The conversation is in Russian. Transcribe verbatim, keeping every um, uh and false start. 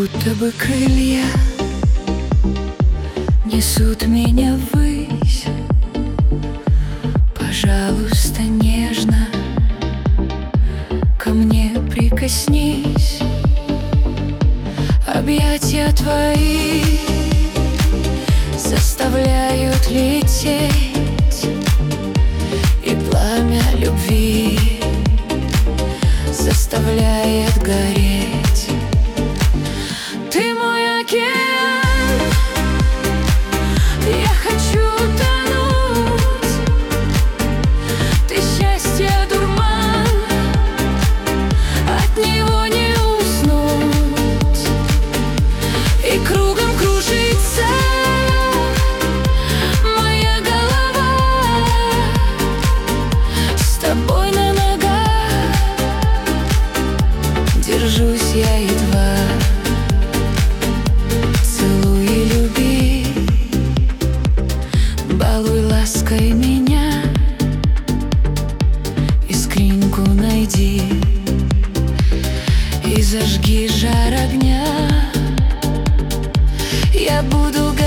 будто бы крылья несут меня ввысь. Пожалуйста, нежно ко мне прикоснись. Объятия твои заставляют лететь, и пламя любви заставляет гореть. Ты мой океан, я хочу тонуть. Ты счастье дурман, от него не уснуть. И кругом кружится моя голова, с тобой на ногах держусь я едва. Целуй и люби, балуй лаской меня, искринку найди и зажги жар огня. Я буду